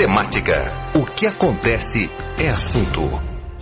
Temática. O que acontece é assunto.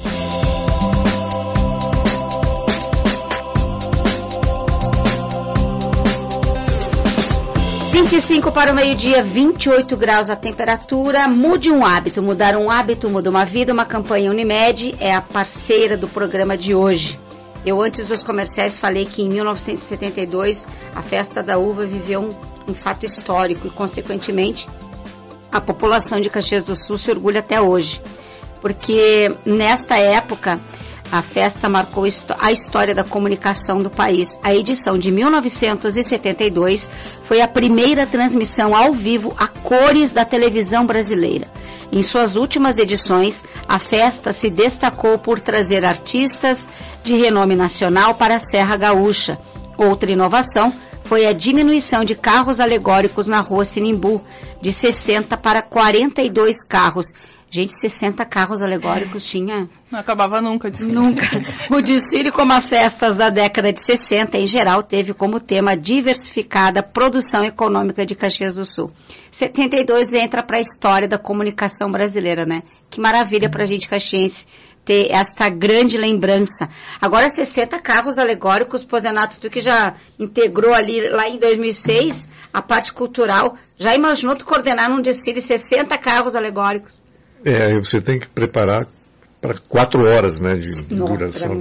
25 para o meio-dia, 28 graus a temperatura. Mude um hábito. Mudar um hábito muda uma vida. Uma campanha Unimed é a parceira do programa de hoje. Eu, antes dos comerciais, falei que em 1972 a festa da uva viveu um fato histórico e, consequentemente, a população de Caxias do Sul se orgulha até hoje. Porque nesta época a festa marcou a história da comunicação do país. A edição de 1972 foi a primeira transmissão ao vivo a cores da televisão brasileira. Em suas últimas edições, a festa se destacou por trazer artistas de renome nacional para a Serra Gaúcha. Outra inovação foi a diminuição de carros alegóricos na rua Sinimbu, de 60 para 42 carros. Gente, 60 carros alegóricos tinha... Não acabava nunca. Nunca. O desfile, como as festas da década de 60, em geral, teve como tema diversificada produção econômica de Caxias do Sul. 72 entra para a história da comunicação brasileira, né? Que maravilha para a gente caxiense ter esta grande lembrança. Agora, 60 carros alegóricos, pô, Zenato, tu que já integrou ali, lá em 2006, a parte cultural, já imaginou tu coordenar num desfile 60 carros alegóricos? Aí você tem que preparar para 4 horas, né, de duração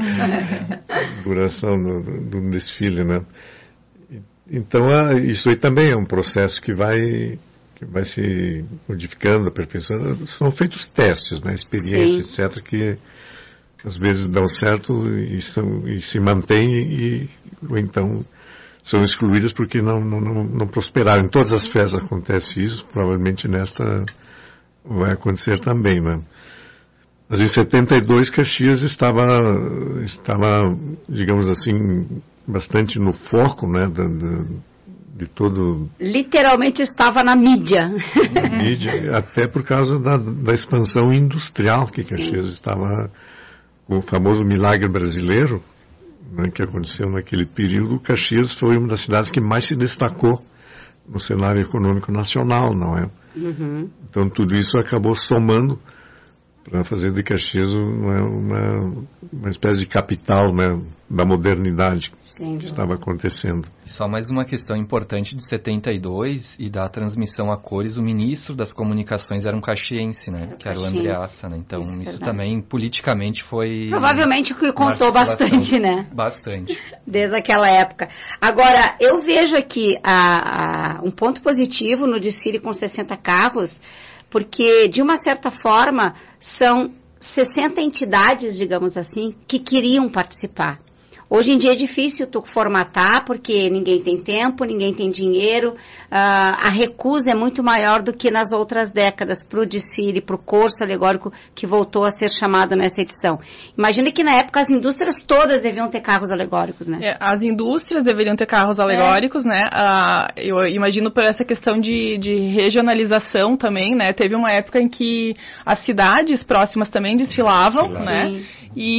do desfile, né. Então, isso aí também é um processo que vai se modificando, aperfeiçoando. São feitos testes, né, experiências, sim, etc., que às vezes dão certo e se mantêm ou então são excluídas porque não prosperaram. Em todas as festas acontece isso, provavelmente nesta vai acontecer também, né? Mas em 72 Caxias estava, digamos assim, bastante no foco, né, de todo... Literalmente estava na mídia. Na mídia, até por causa da expansão industrial que Caxias estava, com o famoso milagre brasileiro, né, que aconteceu naquele período. Caxias foi uma das cidades que mais se destacou no cenário econômico nacional, não é? Uhum. Então tudo isso acabou somando para fazer de Caxias uma espécie de capital, né, da modernidade, sim, que estava acontecendo. Só mais uma questão importante de 72 e da transmissão a cores, o ministro das comunicações era um caxiense, né, que era o Andreassa, né, então isso também politicamente foi... Provavelmente que contou bastante, né? Bastante. Desde aquela época. Agora, eu vejo aqui um ponto positivo no desfile com 60 carros, porque, de uma certa forma, são 60 entidades, digamos assim, que queriam participar. Hoje em dia é difícil tu formatar, porque ninguém tem tempo, ninguém tem dinheiro, a recusa é muito maior do que nas outras décadas para o desfile, para o curso alegórico que voltou a ser chamado nessa edição. Imagina que na época as indústrias todas deviam ter carros alegóricos, né? As indústrias deveriam ter carros alegóricos, né? Eu imagino por essa questão de regionalização também, né? Teve uma época em que as cidades próximas também desfilavam, né? Sim.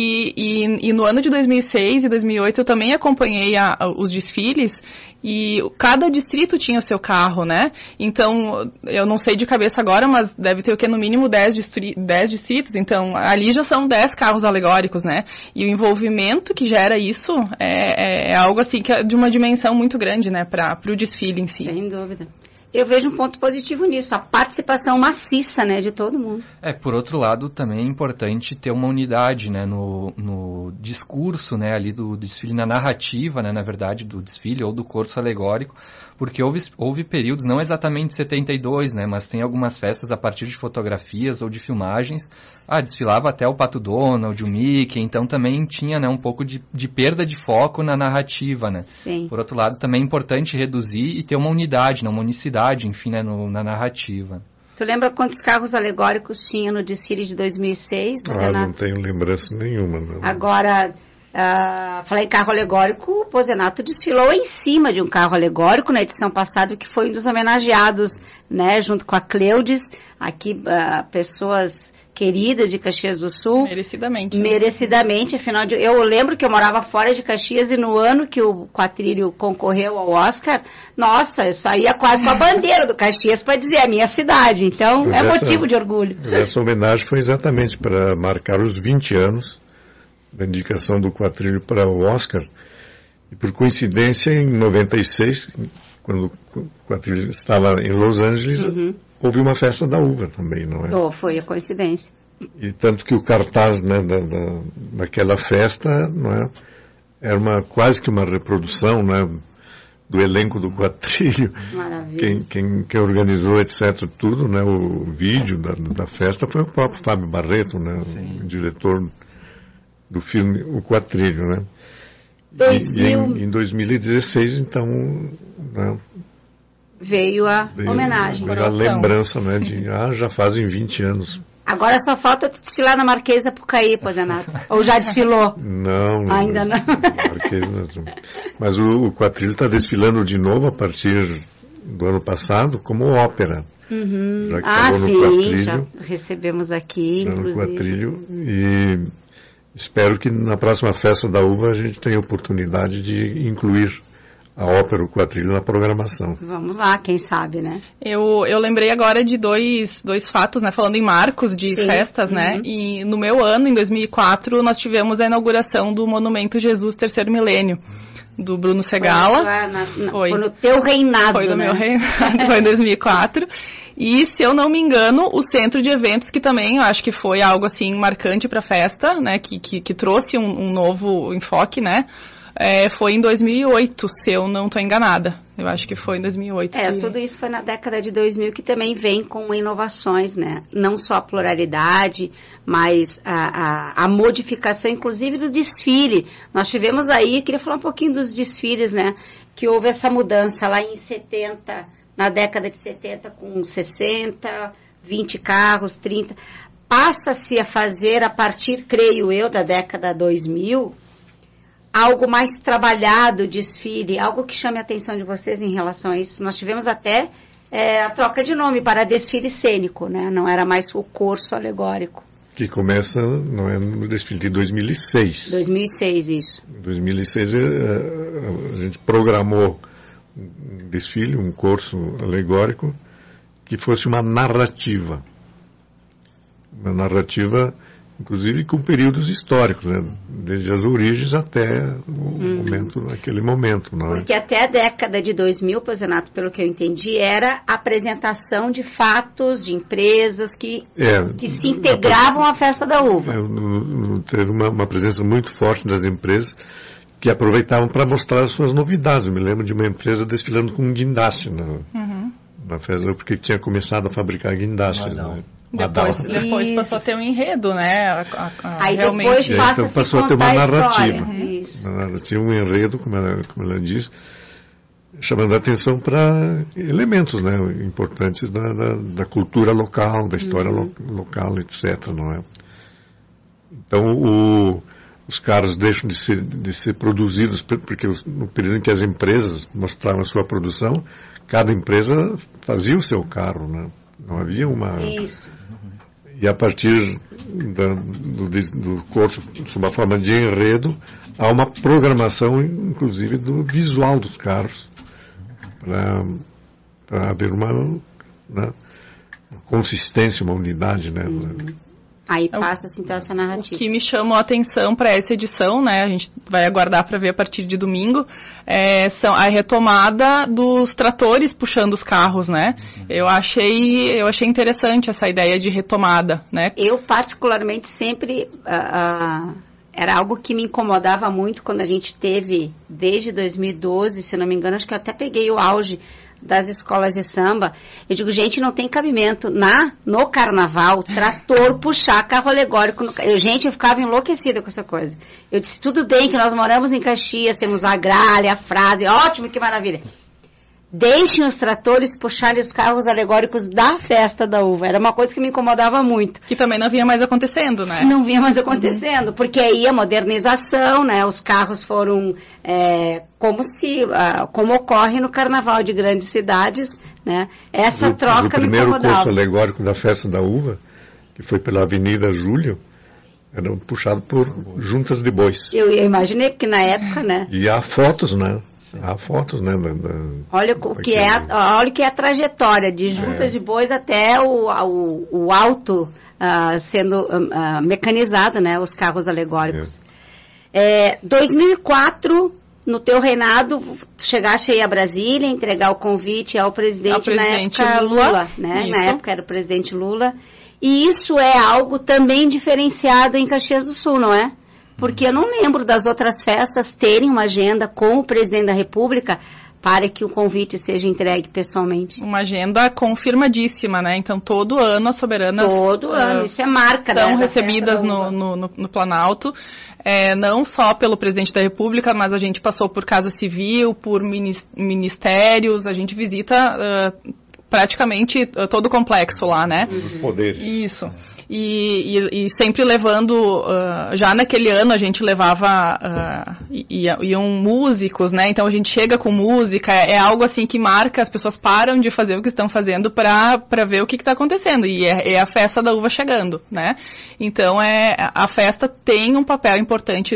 E no ano de 2006 e 2008 eu também acompanhei os desfiles e cada distrito tinha o seu carro, né? Então, eu não sei de cabeça agora, mas deve ter o que? No mínimo 10 distritos, então ali já são 10 carros alegóricos, né? E o envolvimento que gera isso é algo assim que é de uma dimensão muito grande, né? Para o desfile em si. Sem dúvida. Eu vejo um ponto positivo nisso, a participação maciça, né, de todo mundo. Por outro lado, também é importante ter uma unidade, né, no discurso, né, ali do desfile, na narrativa, né, na verdade, do desfile ou do curso alegórico, porque houve períodos, não exatamente 72, né, mas tem algumas festas a partir de fotografias ou de filmagens, desfilava até o Pato Donald, o Mickey, então também tinha, né, um pouco de perda de foco na narrativa, né. Sim. Por outro lado, também é importante reduzir e ter uma unidade, né, uma unicidade, enfim, né, na narrativa. Tu lembra quantos carros alegóricos tinha no desfile de 2006? Não tenho lembrança nenhuma. Não. Agora, Falei em carro alegórico, o Pozenato desfilou em cima de um carro alegórico na edição passada, que foi um dos homenageados, né, junto com a Cleudes, aqui pessoas queridas de Caxias do Sul. Merecidamente. Né? Merecidamente, afinal, eu lembro que eu morava fora de Caxias e no ano que o Quatrilho concorreu ao Oscar, nossa, eu saía quase com a bandeira do Caxias para dizer a minha cidade, então motivo de orgulho. Essa homenagem foi exatamente para marcar os 20 anos da indicação do Quatrilho para o Oscar, e por coincidência, em 96, quando o Quatrilho estava em Los Angeles, houve uma festa da uva também, não é? Foi a coincidência. E tanto que o cartaz, né, daquela festa, não é, era quase que uma reprodução, né, do elenco do Quatrilho. Maravilha. Quem organizou, etc., tudo, né, o vídeo da festa foi o próprio Fábio Barreto, né, o diretor do filme O Quatrilho, né? Em 2016, então, né, veio a homenagem. Veio a lembrança, né, já fazem 20 anos. Agora só falta desfilar na Marquesa Pucaí, Pozenato. Ou já desfilou? Não. Ainda não. Marquesa, mas o Quatrilho está desfilando de novo a partir do ano passado como ópera. Já que no Quatrilho, já recebemos aqui, inclusive. No Quatrilho, e espero que na próxima festa da uva a gente tenha a oportunidade de incluir a ópera O Quatrilho na programação. Vamos lá, quem sabe, né? Eu lembrei agora de dois fatos, né? Falando em marcos de festas, né? E no meu ano, em 2004, nós tivemos a inauguração do Monumento Jesus Terceiro Milênio, do Bruno Segala. Foi no teu reinado, Foi do meu reinado, foi em 2004. E, se eu não me engano, o centro de eventos, que também eu acho que foi algo assim marcante para a festa, né? Que trouxe um novo enfoque, né? Foi em 2008, se eu não estou enganada. Eu acho que foi em 2008. Tudo isso foi na década de 2000, que também vem com inovações, né? Não só a pluralidade, mas a modificação, inclusive, do desfile. Nós tivemos aí, queria falar um pouquinho dos desfiles, né? Que houve essa mudança lá em 70, na década de 70, com 60, 20 carros, 30. Passa-se a fazer, a partir, creio eu, da década 2000... algo mais trabalhado, desfile, algo que chame a atenção de vocês em relação a isso. Nós tivemos até a troca de nome para desfile cênico, né? Não era mais o curso alegórico. Que começa, não é, no desfile de 2006. 2006, isso. Em 2006 a gente programou um desfile, um curso alegórico, que fosse uma narrativa. Uma narrativa, inclusive com períodos históricos, né? Desde as origens até aquele momento. Não é? Porque até a década de 2000, Pozenato, pelo que eu entendi, era apresentação de fatos, de empresas que se integravam à festa da uva. Teve uma presença muito forte das empresas que aproveitavam para mostrar as suas novidades. Eu me lembro de uma empresa desfilando com um guindaste na festa, porque tinha começado a fabricar guindastes. Né? Depois passou a ter um enredo, né? Aí realmente. depois passou a ter uma narrativa. Uma narrativa, um enredo, como ela diz, chamando a atenção para elementos, né, importantes da cultura local, da história local, etc. Não é? Então, os carros deixam de ser produzidos, porque no período em que as empresas mostravam a sua produção, cada empresa fazia o seu carro, né? Não havia uma... Isso. E a partir do curso, sob a forma de enredo, há uma programação, inclusive, do visual dos carros, para haver uma consistência, uma unidade, né? Aí passa-se, então, essa narrativa. O que me chamou a atenção para essa edição, né, a gente vai aguardar para ver a partir de domingo, são a retomada dos tratores puxando os carros, né? Eu achei interessante essa ideia de retomada, né? Eu, particularmente, sempre... era algo que me incomodava muito quando a gente teve, desde 2012, se não me engano, acho que eu até peguei o auge das escolas de samba. Eu digo, gente, não tem cabimento no carnaval, trator puxar carro alegórico. Eu ficava enlouquecida com essa coisa. Eu disse, tudo bem que nós moramos em Caxias, temos a gralha, a frase, ótimo, que maravilha. deixem os tratores puxarem os carros alegóricos da festa da uva. Era uma coisa que me incomodava muito. Que também não vinha mais acontecendo, né? Não vinha mais acontecendo, porque aí a modernização, né? Os carros foram como ocorre no carnaval de grandes cidades, né? Essa troca me incomodava. O primeiro curso alegórico da festa da uva, que foi pela Avenida Júlio, era puxado por juntas de bois. Eu imaginei, porque na época, né? E há fotos, né? Há fotos, né? Olha o que é a trajetória de juntas de bois até o alto sendo mecanizado, né? Os carros alegóricos. 2004, no teu reinado, tu chegaste aí a Brasília, entregar o convite ao presidente na época Lula, né? Isso. Na época era o presidente Lula. E isso é algo também diferenciado em Caxias do Sul, não é? Porque eu não lembro das outras festas terem uma agenda com o presidente da República para que o convite seja entregue pessoalmente. Uma agenda confirmadíssima, né? Então, todo ano as soberanas... Todo ano, isso é marca. São recebidas no Planalto, não só pelo presidente da República, mas a gente passou por Casa Civil, por ministérios, a gente visita praticamente todo o complexo lá, né? Os poderes. Isso. E sempre levando, já naquele ano a gente levava, iam músicos, né? Então a gente chega com música, é algo assim que marca, as pessoas param de fazer o que estão fazendo para ver o que está acontecendo. E é a festa da uva chegando, né? Então a festa tem um papel importante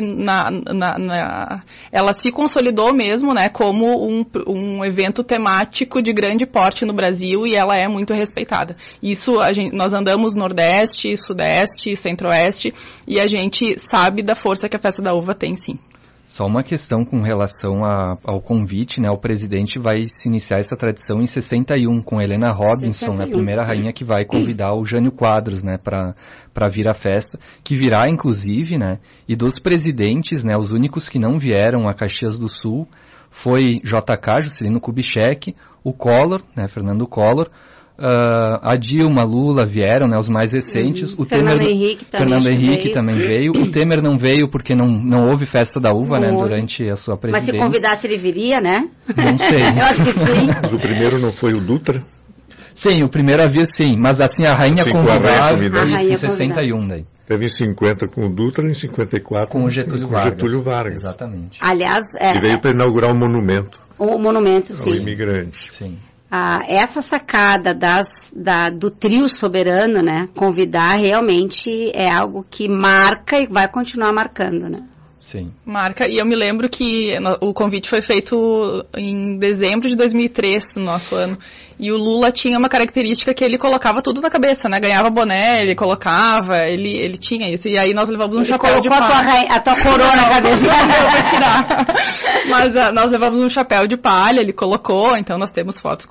ela se consolidou mesmo, né? Como um evento temático de grande porte no Brasil e ela é muito respeitada. Isso, nós andamos no Nordeste, Sudeste, Centro-Oeste, e a gente sabe da força que a festa da uva tem, sim. Só uma questão com relação ao convite, né? O presidente vai se iniciar essa tradição em 61, com Helena Robinson, a primeira rainha que vai convidar o Jânio Quadros, né? Para vir à festa, que virá, inclusive, né? E dos presidentes, né? Os únicos que não vieram a Caxias do Sul foi JK, Juscelino Kubitschek, o Collor, né? Fernando Collor, a Dilma, Lula vieram, né, os mais recentes. O Fernando Henrique também veio. O Temer não veio porque não houve festa da uva, né, durante a sua presidência. Mas se convidasse ele viria, né? Não sei. Eu acho que sim. Mas o primeiro não foi o Dutra? Sim, o primeiro havia sim, mas assim a rainha convidada em 61 daí. Teve em 50 com o Dutra e em 54 com o Getúlio Vargas. Exatamente. Aliás, e veio para inaugurar um monumento. O monumento, sim. Ao imigrante. Sim. Essa sacada do trio soberano, né, convidar realmente é algo que marca e vai continuar marcando, né? Sim. Marca, e eu me lembro que o convite foi feito em dezembro de 2003, no nosso ano, e o Lula tinha uma característica que ele colocava tudo na cabeça, né, ganhava boné, ele colocava, ele tinha isso, e aí nós levamos um chapéu de palha. A tua coroa na cabeça. Eu vou tirar. Mas nós levamos um chapéu de palha, ele colocou, então nós temos foto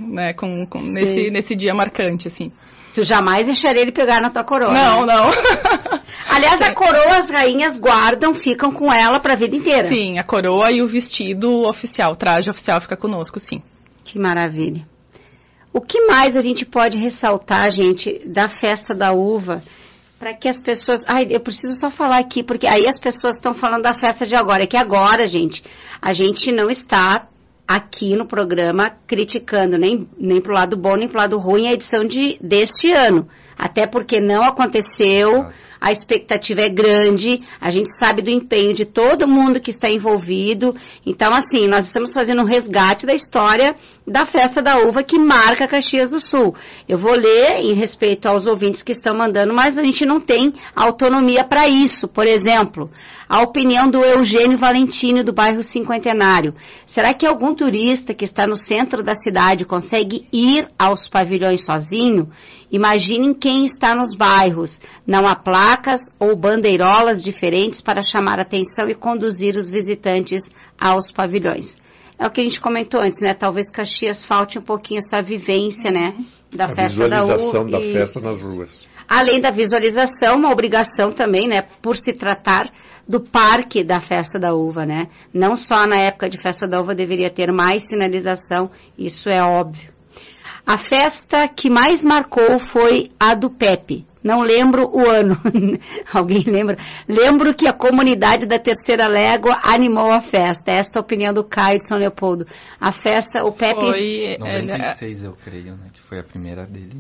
nesse dia marcante, assim. Tu jamais deixaria ele pegar na tua coroa. Não, né? não. Aliás, a coroa as rainhas guardam, ficam com ela para a vida inteira. Sim, a coroa e o vestido oficial, o traje oficial fica conosco, sim. Que maravilha. O que mais a gente pode ressaltar, gente, da festa da uva, para que as pessoas... eu preciso só falar aqui, porque aí as pessoas estão falando da festa de agora. É que agora, gente, a gente não está aqui no programa criticando nem pro lado bom, nem pro lado ruim a edição deste ano. Até porque não aconteceu, a expectativa é grande, a gente sabe do empenho de todo mundo que está envolvido. Então, assim, nós estamos fazendo um resgate da história da festa da uva que marca Caxias do Sul. Eu vou ler em respeito aos ouvintes que estão mandando, mas a gente não tem autonomia para isso. Por exemplo, a opinião do Eugênio Valentino, do bairro Cinquentenário. Será que algum turista que está no centro da cidade consegue ir aos pavilhões sozinho? Imaginem quem está nos bairros. Não há placas ou bandeirolas diferentes para chamar a atenção e conduzir os visitantes aos pavilhões. É o que a gente comentou antes, né? Talvez Caxias falte um pouquinho essa vivência, né? Da festa da uva. A visualização da festa nas ruas. Além da visualização, uma obrigação também, né? Por se tratar do parque da festa da uva, né? Não só na época de festa da uva deveria ter mais sinalização, isso é óbvio. A festa que mais marcou foi a do Pepe, Não lembro o ano. Alguém lembra? Lembro que a comunidade da Terceira Légua animou a festa. Esta é a opinião do Caio de São Leopoldo. A festa, o Pepe... Foi 96, eu creio, né? Que foi a primeira dele.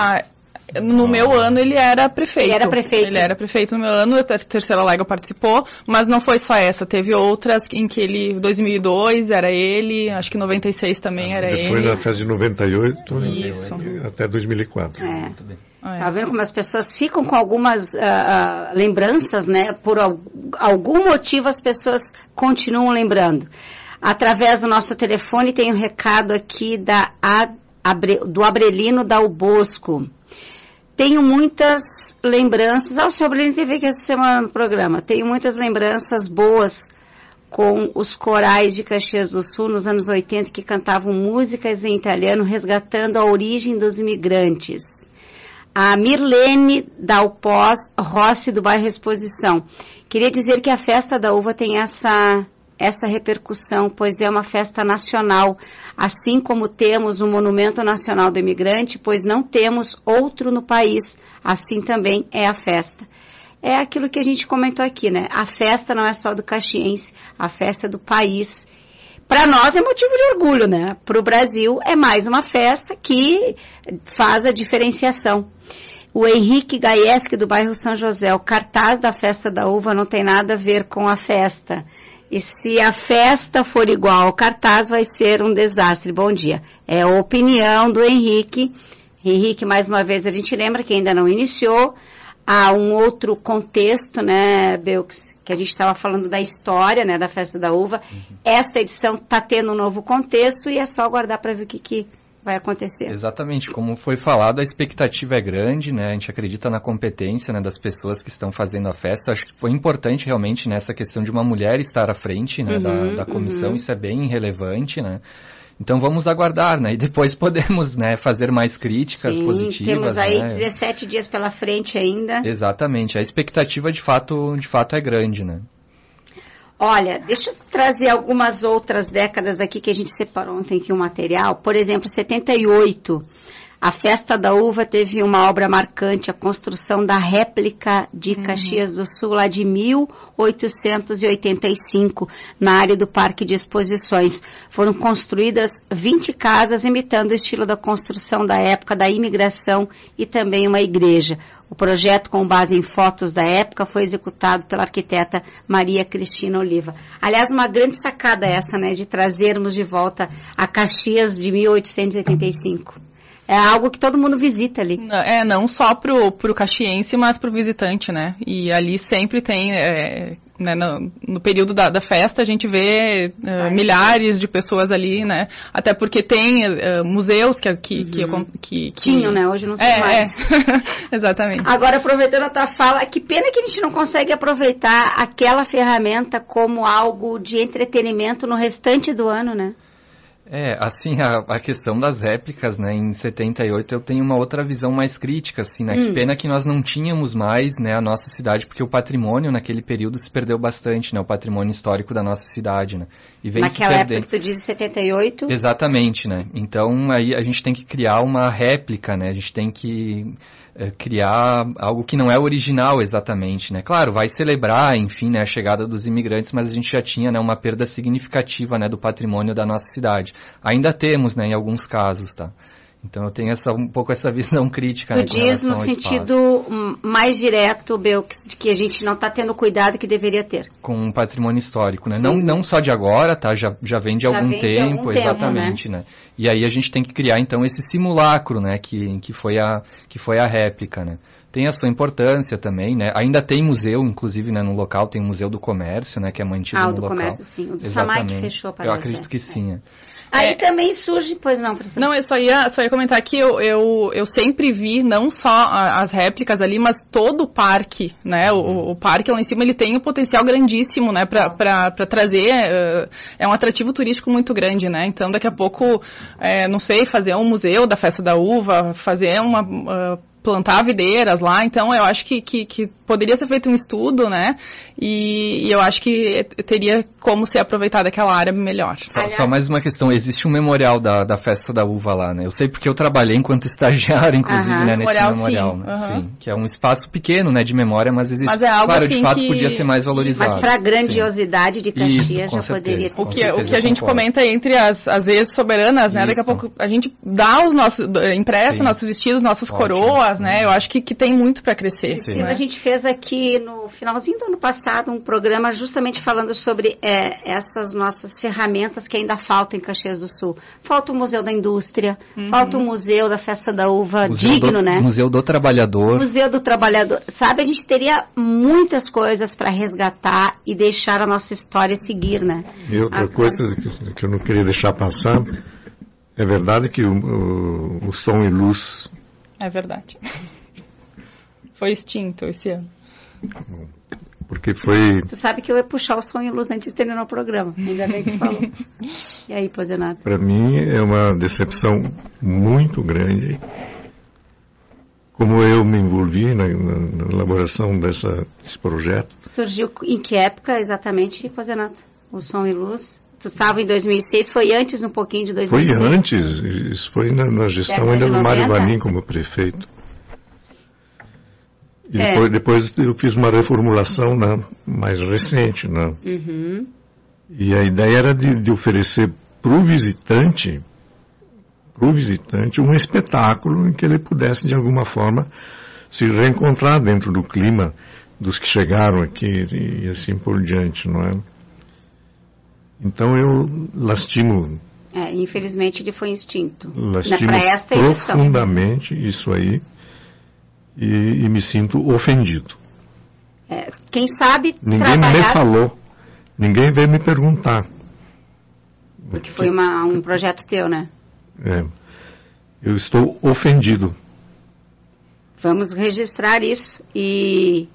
No meu ano ele era prefeito. Ele era prefeito no meu ano, a Terceira Légua participou, mas não foi só essa, teve outras em que ele, 2002 era ele, acho que 96 também era ele. Foi na festa de 98 Isso. Até 2004. Muito bem. Tá vendo como as pessoas ficam com algumas lembranças, né? Por algum motivo as pessoas continuam lembrando. Através do nosso telefone tem um recado aqui do Abrelino Dal Bosco. Tenho muitas lembranças, o seu Abrelino teve aqui essa semana no programa, tenho muitas lembranças boas com os corais de Caxias do Sul nos anos 80 que cantavam músicas em italiano resgatando a origem dos imigrantes. A Mirlene Dalpós Rossi do bairro Exposição. Queria dizer que a Festa da Uva tem essa repercussão, pois é uma festa nacional, assim como temos o Monumento Nacional do Imigrante, pois não temos outro no país, assim também é a festa. É aquilo que a gente comentou aqui, né? A festa não é só do caxiense, a festa é do país. Para nós é motivo de orgulho, né? Para o Brasil é mais uma festa que faz a diferenciação. O Henrique Gaieski, do bairro São José, o cartaz da Festa da Uva não tem nada a ver com a festa. E se a festa for igual ao cartaz, vai ser um desastre. Bom dia. É a opinião do Henrique. Henrique, mais uma vez, a gente lembra que ainda não iniciou. Há um outro contexto, né, Belks, que a gente estava falando da história, né, da Festa da Uva. Esta edição está tendo um novo contexto e é só aguardar para ver o que vai acontecer. Exatamente, como foi falado, a expectativa é grande, né? A gente acredita na competência, né, das pessoas que estão fazendo a festa. Acho que foi importante realmente nessa questão de uma mulher estar à frente, né, da comissão. Isso é bem relevante, né? Então vamos aguardar, né? E depois podemos, né, fazer mais críticas positivas. Temos aí, né? 17 dias pela frente ainda. Exatamente, a expectativa de fato é grande, né? Olha, deixa eu trazer algumas outras décadas aqui que a gente separou ontem aqui um material. Por exemplo, 78, a Festa da Uva teve uma obra marcante, a construção da réplica de Caxias do Sul, lá de 1885, na área do Parque de Exposições. Foram construídas 20 casas imitando o estilo da construção da época da imigração e também uma igreja. O projeto, com base em fotos da época, foi executado pela arquiteta Maria Cristina Oliva. Aliás, uma grande sacada essa, né, de trazermos de volta a Caxias de 1885. É algo que todo mundo visita ali. Não só pro caxiense, mas pro visitante, né? E ali sempre tem, né, no período da festa, a gente vê milhares de pessoas ali, né? Até porque tem museus que tinham, né? Hoje não sei mais. Exatamente. Agora, aproveitando a tua fala, que pena que a gente não consegue aproveitar aquela ferramenta como algo de entretenimento no restante do ano, né? Assim, a questão das réplicas, né, em 78 eu tenho uma outra visão mais crítica, assim, né, que pena que nós não tínhamos mais, né, a nossa cidade, porque o patrimônio naquele período se perdeu bastante, né, o patrimônio histórico da nossa cidade, né, e vem naquela época que tu diz 78? Exatamente, né, então aí a gente tem que criar uma réplica, né, a gente tem que criar algo que não é original exatamente, né, claro, vai celebrar, enfim, né, a chegada dos imigrantes, mas a gente já tinha, né, uma perda significativa, né, do patrimônio da nossa cidade. Ainda temos, né, em alguns casos, tá? Então eu tenho um pouco essa visão crítica. Tu diz no sentido mais direto, Belks, de que a gente não está tendo o cuidado que deveria ter. Com o patrimônio histórico, né? Não só de agora, tá? Já vem de algum tempo, exatamente, né? E aí a gente tem que criar, então, esse simulacro, né? Que foi a réplica, né? Tem a sua importância também, né? Ainda tem museu, inclusive, né, no local, tem o Museu do Comércio, né? Que é mantido no local. Ah, o do Comércio, sim. O do Samai que fechou, parece. Eu acredito que sim, Aí também surge, pois não, Priscila? Não, eu só ia comentar que eu sempre vi, não só as réplicas ali, mas todo o parque, né, o parque lá em cima, ele tem um potencial grandíssimo, né, pra trazer, é um atrativo turístico muito grande, né, então daqui a pouco, não sei, fazer um museu da Festa da Uva, fazer plantar videiras lá, então eu acho que poderia ser feito um estudo, né, e eu acho que teria como ser aproveitada aquela área melhor. Só mais uma questão, existe um memorial da Festa da Uva lá, né, eu sei porque eu trabalhei enquanto estagiário, inclusive, né, nesse memorial, sim, que é um espaço pequeno, né, de memória, mas existe, mas é algo claro, assim de fato podia ser mais valorizado. Mas para a grandiosidade de Caxias já poderia ter. O que a gente comenta entre as vezes soberanas, né, daqui a pouco a gente dá os nossos, empresta nossos vestidos, nossas coroas, né, eu acho que tem muito para crescer. Né? A gente fez aqui no finalzinho do ano passado um programa justamente falando sobre essas nossas ferramentas que ainda faltam em Caxias do Sul. Falta o Museu da Indústria, falta o Museu da Festa da Uva, né? Museu do Trabalhador. Museu do Trabalhador. Sabe, a gente teria muitas coisas para resgatar e deixar a nossa história seguir, né? E outra coisa que eu não queria deixar passar, é verdade que o som e luz... É verdade. Foi extinto esse ano. Porque foi... Tu sabe que eu ia puxar o som e luz antes de terminar o programa. Ainda bem que falou. E aí, Pozenato? Para mim é uma decepção muito grande como eu me envolvi na elaboração desse projeto. Surgiu em que época exatamente, Pozenato? O som e luz? Tu estava em 2006, foi antes um pouquinho de 2006? Foi antes, isso foi na gestão ainda do Mário Valim como prefeito. E depois eu fiz uma reformulação, né, mais recente, né? Uhum. E a ideia era de oferecer para o visitante um espetáculo em que ele pudesse de alguma forma se reencontrar dentro do clima dos que chegaram aqui e assim por diante, não é? Então eu lastimo... infelizmente ele foi extinto. Lastimo para esta edição. Profundamente isso aí. E me sinto ofendido. Quem sabe ninguém me falou, ninguém veio me perguntar. Porque foi um projeto teu, né? Eu estou ofendido. Vamos registrar isso e,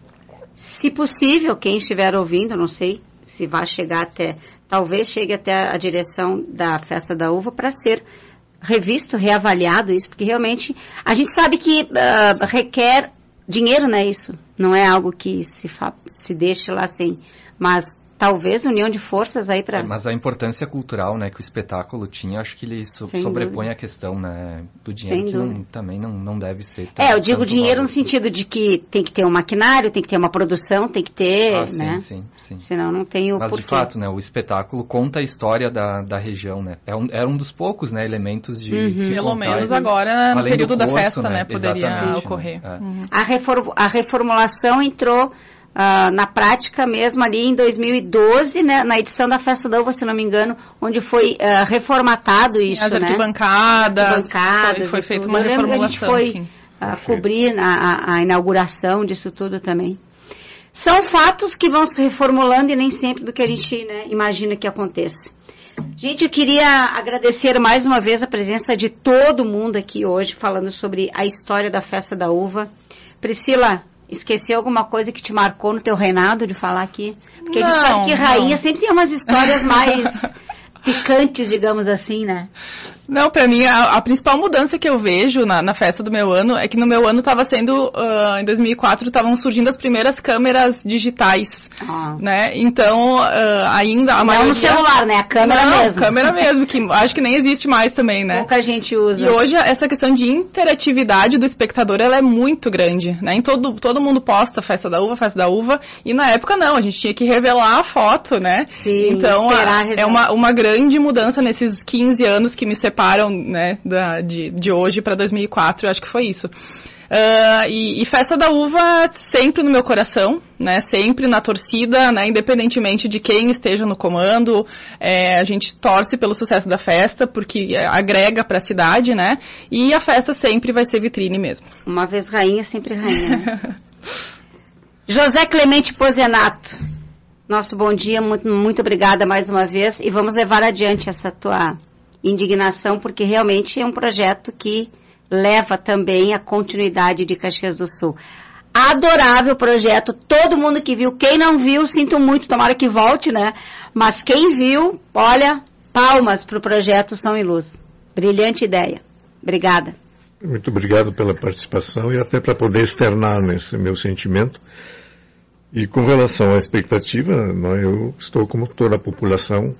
se possível, quem estiver ouvindo, não sei se vai chegar talvez chegue até a direção da Festa da Uva para ser revisto, reavaliado isso, porque realmente a gente sabe que requer dinheiro, né, isso? Não é algo que se deixe lá sem, mas talvez união de forças aí para... Mas a importância cultural, né, que o espetáculo tinha, acho que ele sobrepõe a questão, né, do dinheiro, que também não deve ser... Eu digo dinheiro no sentido de que tem que ter um maquinário, tem que ter uma produção, tem que ter, né? Sim. Senão não tem o Mas, porquê. De fato, né, o espetáculo conta a história da região, né? Era um dos poucos, né, elementos de se pelo contar, menos agora, no período da festa, né, poderia exatamente, ocorrer. Né? A reformulação entrou... na prática mesmo ali em 2012, né, na edição da Festa da Uva, se não me engano, onde foi reformatado isso, as arquibancadas, foi feita uma reformulação. A gente foi cobrir a inauguração disso tudo também. São fatos que vão se reformulando e nem sempre do que a gente, né, imagina que aconteça. Gente, eu queria agradecer mais uma vez a presença de todo mundo aqui hoje, falando sobre a história da Festa da Uva. Priscila, esqueceu alguma coisa que te marcou no teu reinado de falar aqui? Porque a gente sabe que rainha sempre tem umas histórias mais picantes, digamos assim, né? Não, pra mim, a principal mudança que eu vejo na festa do meu ano é que no meu ano estava sendo, em 2004, estavam surgindo as primeiras câmeras digitais, né? Então, ainda a maioria... Não no celular, né? A câmera mesmo. Câmera mesmo, que acho que nem existe mais também, né? Pouca gente usa. E hoje, essa questão de interatividade do espectador, ela é muito grande, né? Todo mundo posta Festa da Uva, e na época não, a gente tinha que revelar a foto, né? Sim, então, é uma grande mudança nesses 15 anos que me separam, né, de hoje para 2004, eu acho que foi isso. E Festa da Uva sempre no meu coração, né, sempre na torcida, né, independentemente de quem esteja no comando, a gente torce pelo sucesso da festa, porque agrega para a cidade, né, e a festa sempre vai ser vitrine mesmo. Uma vez rainha, sempre rainha, né? José Clemente Pozenato, nosso bom dia, muito, muito obrigada mais uma vez, e vamos levar adiante essa tua indignação, porque realmente é um projeto que leva também a continuidade de Caxias do Sul. Adorável projeto, todo mundo que viu, quem não viu, sinto muito, tomara que volte, né? Mas quem viu, olha, palmas para o projeto Som e Luz. Brilhante ideia. Obrigada. Muito obrigado pela participação e até para poder externar nesse meu sentimento. E com relação à expectativa, eu estou, como toda a população,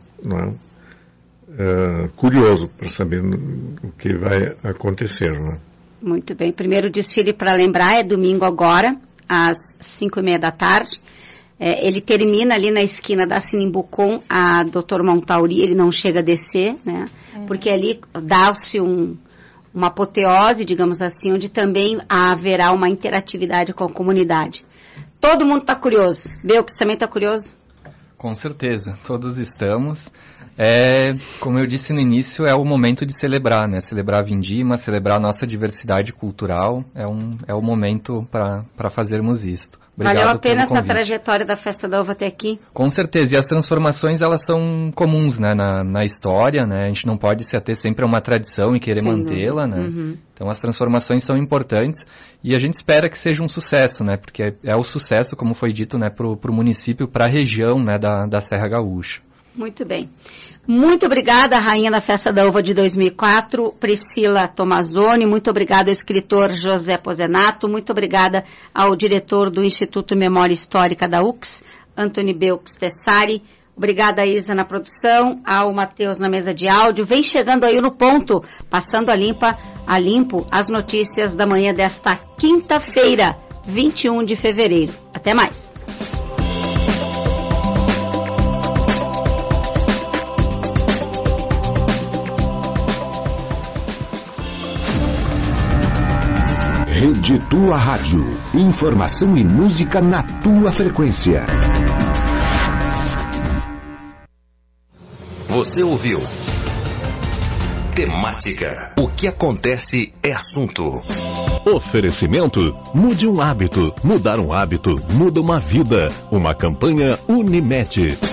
curioso para saber o que vai acontecer. Muito bem. Primeiro desfile, para lembrar, é domingo agora, às 5:30 da tarde. Ele termina ali na esquina da Sinimbu com a Dr. Montauri, ele não chega a descer, né? Porque ali dá-se uma apoteose, digamos assim, onde também haverá uma interatividade com a comunidade. Todo mundo está curioso. Belks também está curioso? Com certeza, todos estamos. Como eu disse no início, é o momento de celebrar, né? Celebrar a Vindima, celebrar a nossa diversidade cultural. É o momento para fazermos isto. Obrigado. Valeu a pena essa trajetória da Festa da Uva até aqui? Com certeza, e as transformações, elas são comuns, né, na história, né, a gente não pode se ater sempre a uma tradição e querer mantê-la, né, então as transformações são importantes e a gente espera que seja um sucesso, né, porque é o sucesso, como foi dito, né, pro município, para a região, né, da Serra Gaúcha. Muito bem. Muito obrigada, Rainha da Festa da Uva de 2004, Priscila Tomazoni, muito obrigada ao escritor José Pozenato, muito obrigada ao diretor do Instituto Memória Histórica da UX, Antony Belks Tessari, obrigada a Isa na produção, ao Matheus na mesa de áudio, vem chegando aí no ponto, passando a limpo as notícias da manhã desta quinta-feira, 21 de fevereiro. Até mais. Rede Tua Rádio. Informação e música na tua frequência. Você ouviu? Temática. O que acontece é assunto. Oferecimento. Mude um hábito. Mudar um hábito muda uma vida. Uma campanha Unimed.